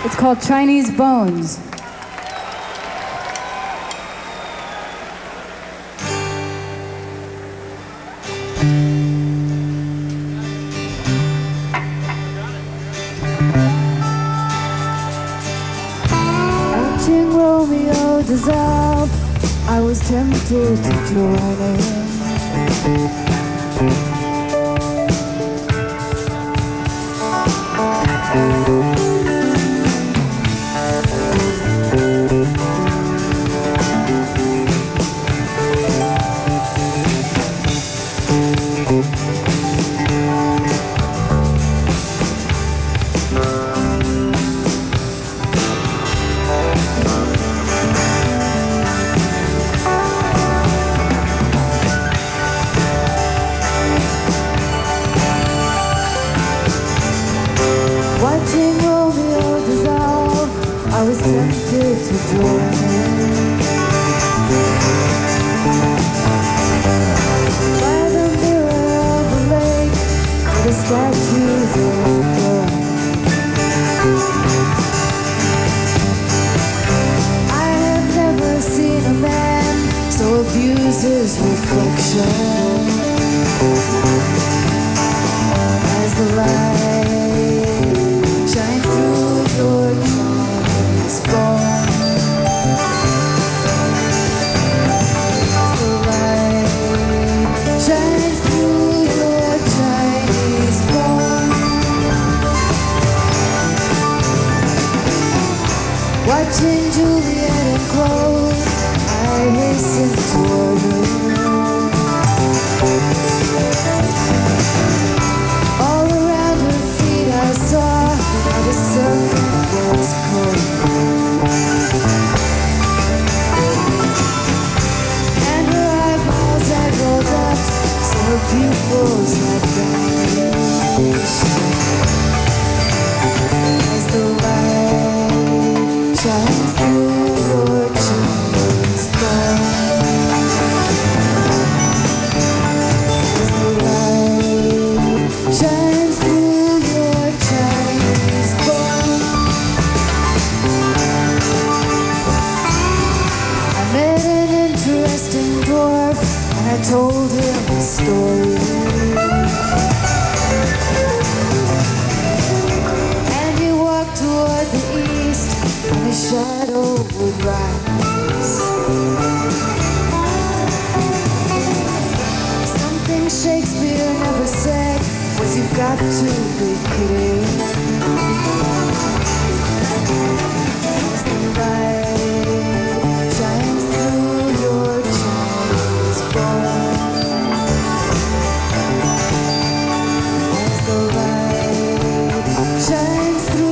It's called Chinese Bones. Watching Romeo dissolve, I was tempted to join in. Watching Romeo dissolve, I was tempted to join in. By the mirror of the lake, where the statues overflow, I have never seen a man so abuse his reflection as the light shine through your Chinese bone. As the light shines through your Chinese bone. Watching Juliet and Claude, I hasten toward her. All around her feet I saw how the serpent was cold, and her eyeballs had rolled up, so her pupils had dilation. As the light shines through your Chinese bone. As the light shines through your Chinese bone. I met an interesting dwarf and I told him a story. And he walked toward the east and his shadow would rise. Something Shakespeare never said was you've got to be kidding. As the light shines through your Chinese bone. As the light shines through